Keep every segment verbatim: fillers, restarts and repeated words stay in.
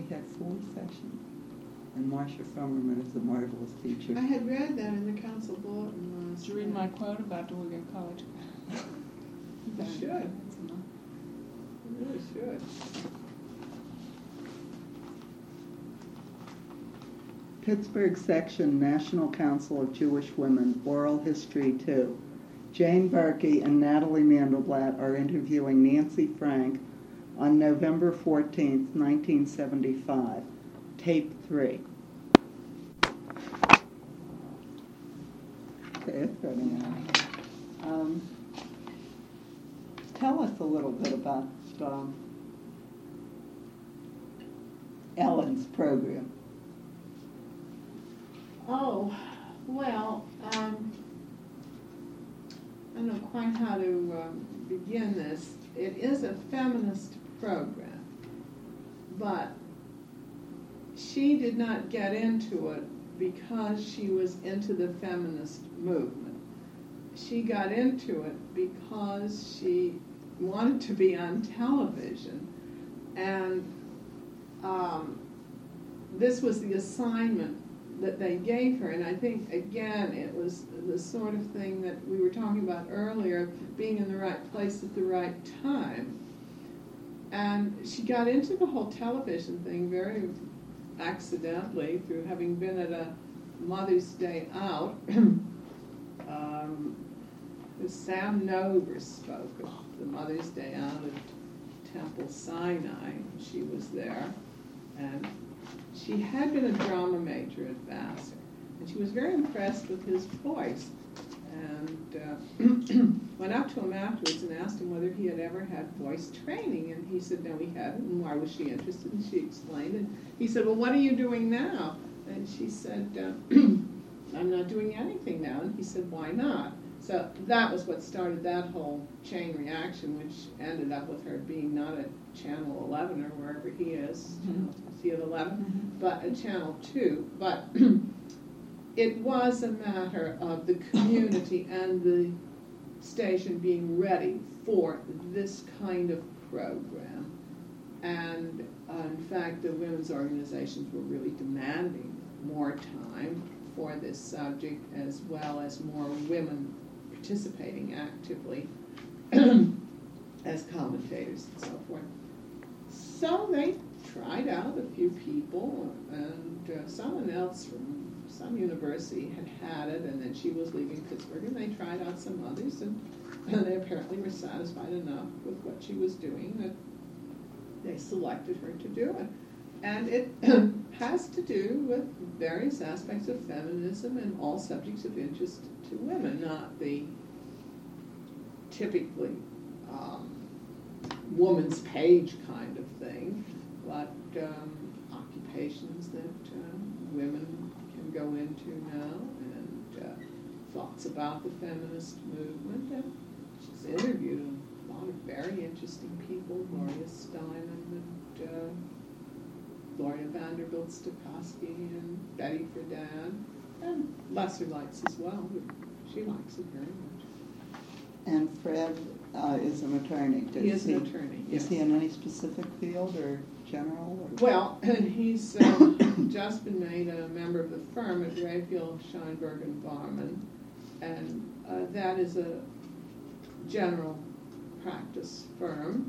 had four sessions. And Marcia Frummerman is a marvelous teacher. I had read that in the council bulletin last Did you read my quote about Donegal College? You should. You really should. Pittsburgh Section, National Council of Jewish Women, Oral History two. Jane Berkey and Natalie Mandelblatt are interviewing Nancy Frank on November fourteenth, nineteen seventy-five. Tape three. Okay, it's running out. Um, tell us a little bit about um, Ellen's program. Oh, well, um, I don't know quite how to um, begin this. It is a feminist program, but she did not get into it because she was into the feminist movement. She got into it because she wanted to be on television, and um, this was the assignment that they gave her. And I think, again, it was the sort of thing that we were talking about earlier, being in the right place at the right time. And she got into the whole television thing very accidentally through having been at a Mother's Day Out. um, Sam Nover spoke of the Mother's Day Out at Temple Sinai. She was there. And she had been a drama major at Vassar, and she was very impressed with his voice, and uh, went up to him afterwards and asked him whether he had ever had voice training, and he said no, he hadn't. And why was she interested? And she explained, and he said, well, what are you doing now? And she said, uh, I'm not doing anything now. And he said, why not? So that was what started that whole chain reaction, which ended up with her being not at Channel eleven or wherever he is. Mm-hmm. Is he at eleven? Mm-hmm. But at Channel two. But it was a matter of the community and the station being ready for this kind of program. And uh, in fact, the women's organizations were really demanding more time for this subject, as well as more women participating actively as commentators and so forth. So they tried out a few people, and uh, someone else from some university had had it, and then she was leaving Pittsburgh, and they tried out some others, and, and they apparently were satisfied enough with what she was doing that they selected her to do it. And it has to do with various aspects of feminism and all subjects of interest to women, not the typically um, woman's page kind of thing, but um, occupations that uh, women can go into now, and uh, thoughts about the feminist movement. And she's interviewed a lot of very interesting people, Gloria Steinem and uh, Gloria Vanderbilt Stokowski and Betty Friedan, and lesser lights as well. She likes it very much. And Fred uh, is an attorney. Does he is he, an attorney, yes. Is he in any specific field or general? Or? Well, and he's um, just been made a member of the firm at Rayfield, Scheinberg and Barman, and uh, that is a general practice firm.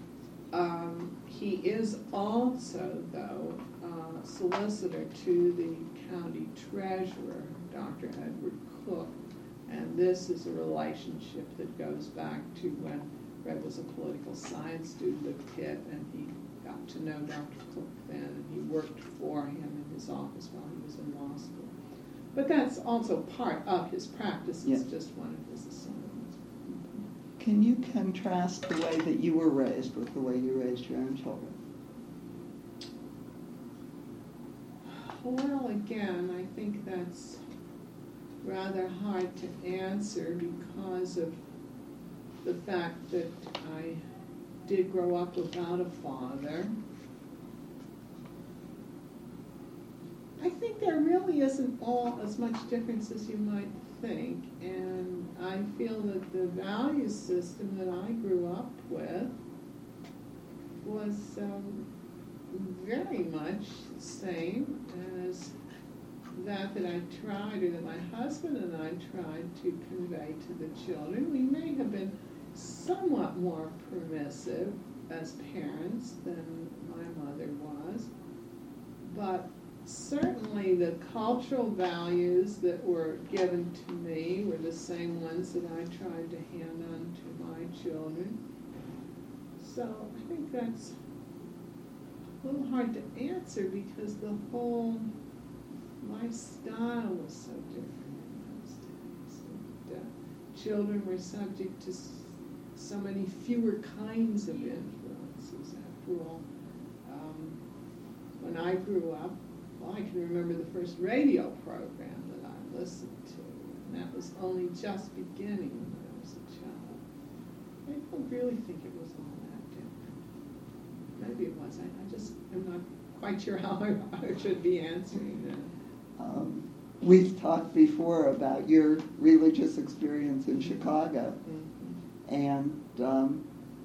Um, he is also, though, uh, solicitor to the county treasurer, Doctor Edward Cook, and this is a relationship that goes back to when Red was a political science student at Pitt, and he got to know Doctor Cook then, and he worked for him in his office while he was in law school. But that's also part of his practice. It's yeah. just one of his assignments. Can you contrast the way that you were raised with the way you raised your own children? Well, again, I think that's rather hard to answer because of the fact that I did grow up without a father. I think there really isn't all as much difference as you might think, and I feel that the value system that I grew up with was um, very much the same as that that I tried, or that my husband and I tried to convey to the children. We may have been somewhat more permissive as parents than my mother was, but certainly the cultural values that were given to me were the same ones that I tried to hand on to my children. So I think that's a little hard to answer because the whole lifestyle was so different in those days. And, uh, children were subject to s- so many fewer kinds of influences. After all, um, when I grew up, well, I can remember the first radio program that I listened to, and that was only just beginning when I was a child. I don't really think it was all that different. Maybe it was. I, I just am not quite sure how I, I should be answering that. Um, we've talked before about your religious experience in Chicago, Mm-hmm. and um,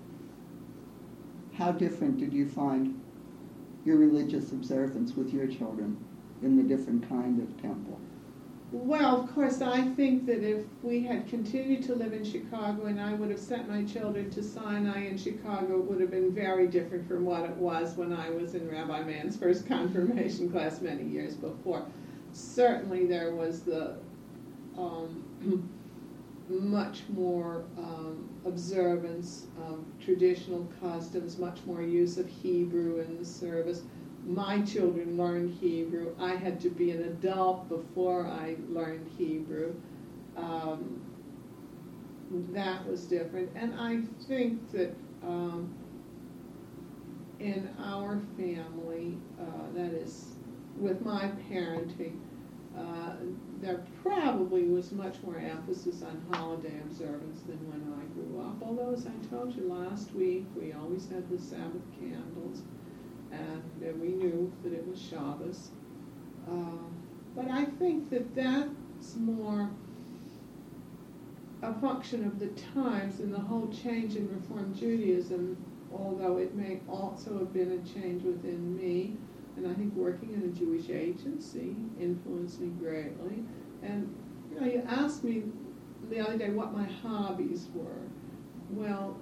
how different did you find your religious observance with your children in the different kind of temple? Well, of course, I think that if we had continued to live in Chicago and I would have sent my children to Sinai in Chicago, it would have been very different from what it was when I was in Rabbi Mann's first confirmation class many years before. Certainly there was the um, much more um, observance of traditional customs, much more use of Hebrew in the service. My children learned Hebrew. I had to be an adult before I learned Hebrew. Um, that was different. And I think that um, in our family, uh, that is, with my parenting, uh, there probably was much more emphasis on holiday observance than when I grew up. Although, as I told you last week, we always had the Sabbath candles, and uh, we knew that it was Shabbos. Uh, but I think that that's more a function of the times and the whole change in Reform Judaism, although it may also have been a change within me. And I think working in a Jewish agency influenced me greatly. And, you know, you asked me the other day what my hobbies were. Well,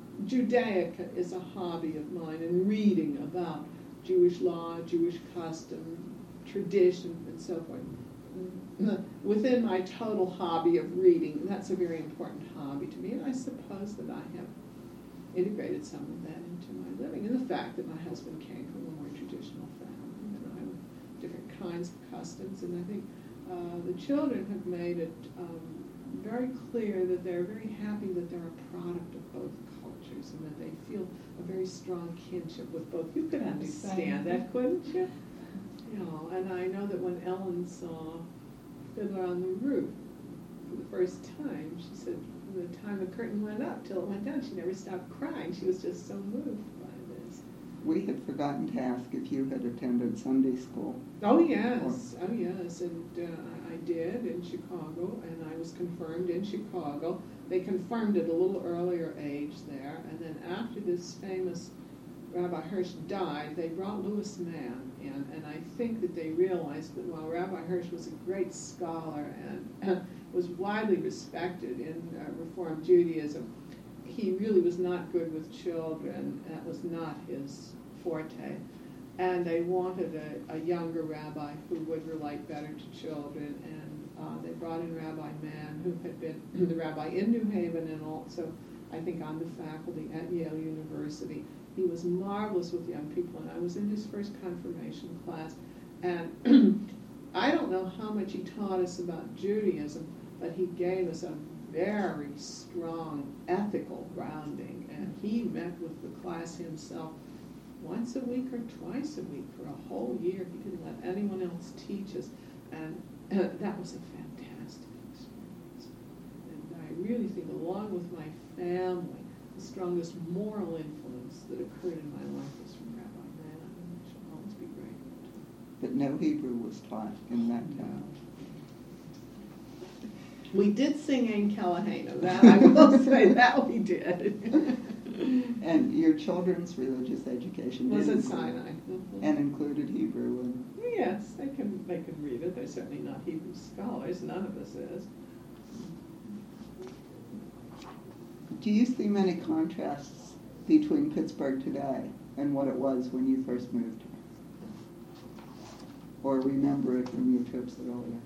Judaica is a hobby of mine, and reading about Jewish law, Jewish custom, tradition, and so forth. Within my total hobby of reading, that's a very important hobby to me, and I suppose that I have integrated some of that into my living. And the fact that my husband came from a more traditional family, and I have different kinds of customs, and I think uh, the children have made it um, very clear that they're very happy that they're a product of both cultures and that they feel a very strong kinship with both. You could understand that, couldn't you? You know, and I know that when Ellen saw Fiddler on the Roof for the first time, she said from the time the curtain went up till it went down, she never stopped crying. She was just so moved by this. We had forgotten to ask if you had attended Sunday school. Oh, yes. Oh, yes. And uh, I did in Chicago, and I was confirmed in Chicago. They confirmed at a little earlier age there. And then after this famous Rabbi Hirsch died, they brought Louis Mann in. And I think that they realized that while Rabbi Hirsch was a great scholar and uh, was widely respected in uh, Reform Judaism, he really was not good with children. That was not his forte. And they wanted a, a younger rabbi who would relate better to children. And uh, they brought in Rabbi Mann, who had been the rabbi in New Haven and also, I think, on the faculty at Yale University. He was marvelous with young people, and I was in his first confirmation class. And I don't know how much he taught us about Judaism, but he gave us a very strong ethical grounding. And he met with the class himself once a week or twice a week for a whole year. He didn't let anyone else teach us. And uh, that was a fantastic experience. And I really think, along with my family, the strongest moral influence that occurred in my life was from Rabbi Mann, and I shall always be grateful to him. But no Hebrew was taught in that town. We did sing Ein Kelahenu. That I will say that we did. And your children's religious education Was did at include- Sinai. Mhm. and included Hebrew. And Yes, they can, they can read it. They're certainly not Hebrew scholars. None of us is. do you see many contrasts between Pittsburgh today and what it was when you first moved here? Or remember it from your trips earlier?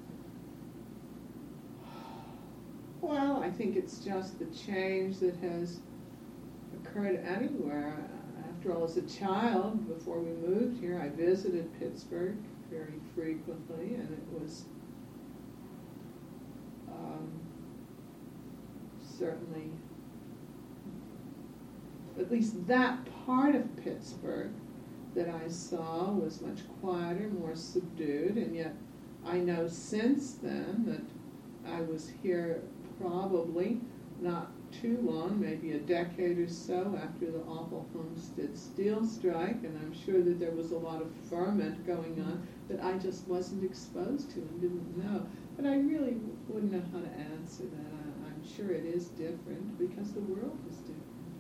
Well, I think it's just the change that has occurred anywhere. After all, as a child, before we moved here, I visited Pittsburgh very frequently, and it was um, certainly, at least that part of Pittsburgh that I saw was much quieter, more subdued, and yet I know since then that I was here probably not too long, maybe a decade or so after the awful Homestead Steel Strike, and I'm sure that there was a lot of ferment going on that I just wasn't exposed to and didn't know. But I really wouldn't know how to answer that. I, I'm sure it is different because the world is different.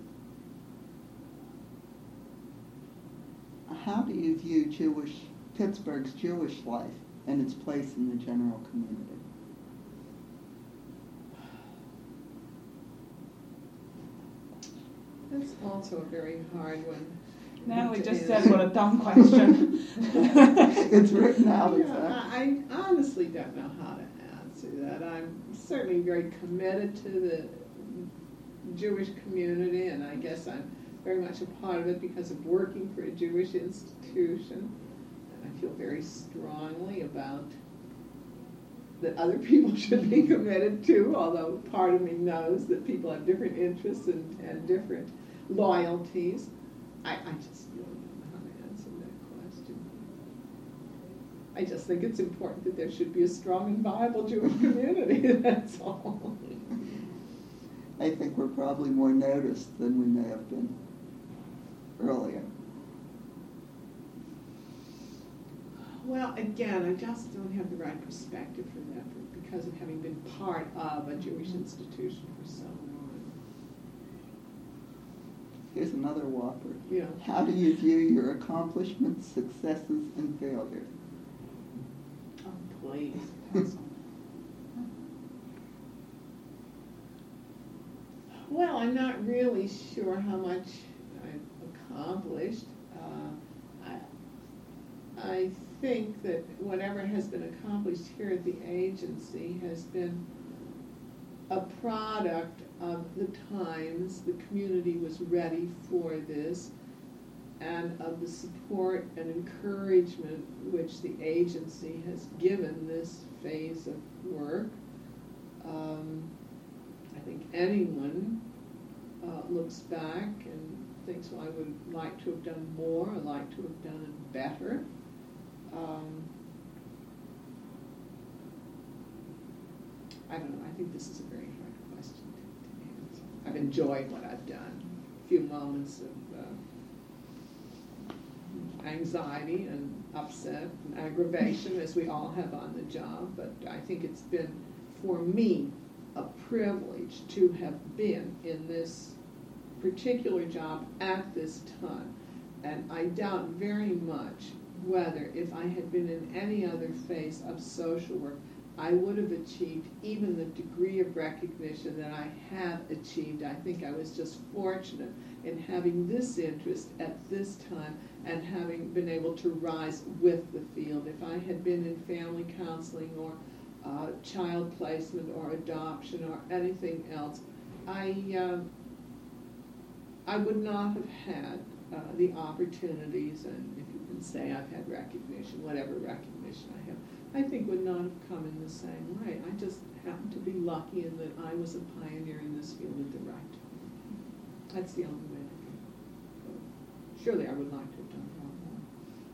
How do you view Jewish Pittsburgh's Jewish life and its place in the general community? That's also a very hard one. Natalie to just answer. said, what a dumb question. It's written out as Yeah, that. I, I honestly don't know how to answer that. I'm certainly very committed to the Jewish community, and I guess I'm very much a part of it because of working for a Jewish institution. And I feel very strongly about that other people should be committed to, although part of me knows that people have different interests and, and different loyalties. I, I just really don't know how to answer that question. I just think it's important that there should be a strong and viable Jewish community, that's all. I think we're probably more noticed than we may have been earlier. Well, again, I just don't have the right perspective for that because of having been part of a Jewish institution for so long. Here's another whopper. Yeah. How do you view your accomplishments, successes, and failures? Oh, please. That's- Well, I'm not really sure how much I've accomplished. Uh, I, I think that whatever has been accomplished here at the agency has been a product of the times the community was ready for this, and of the support and encouragement which the agency has given this phase of work. Um, I think anyone uh, looks back and thinks, well, I would like to have done more, I'd like to have done it better. Um, I don't know, I think this is a very hard question to, to answer. I've enjoyed what I've done. A few moments of uh, anxiety and upset and aggravation, as we all have on the job, but I think it's been, for me, a privilege to have been in this particular job at this time. And I doubt very much whether, if I had been in any other phase of social work, I would have achieved even the degree of recognition that I have achieved. I think I was just fortunate in having this interest at this time and having been able to rise with the field. If I had been in family counseling or uh, child placement or adoption or anything else, I, uh, I would not have had uh, the opportunities, and if you can say I've had recognition, whatever recognition I have, I think would not have come in the same way. I just happened to be lucky in that I was a pioneer in this field at the right time. That's the only way to go. Surely I would like to have done a lot more.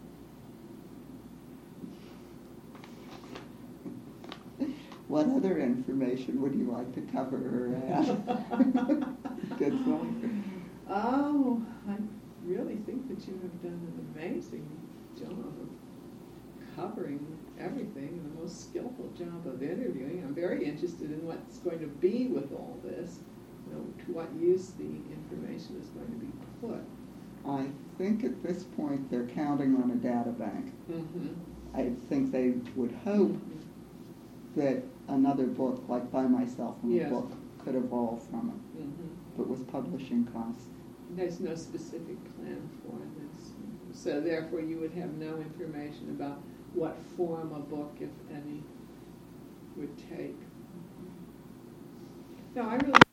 What other information would you like to cover or add? Good point. Oh, I really think that you have done an amazing job of covering everything, and the most skillful job of interviewing. I'm very interested in what's going to be with all this. know, to what use the information is going to be put. I think at this point they're counting on a data bank. Mm-hmm. I think they would hope that another book, like By Myself in the Yes. Book, could evolve from it. Mm-hmm. But with publishing costs, There's no specific plan for this. So therefore, you would have no information about what form a book, if any, would take. No, I really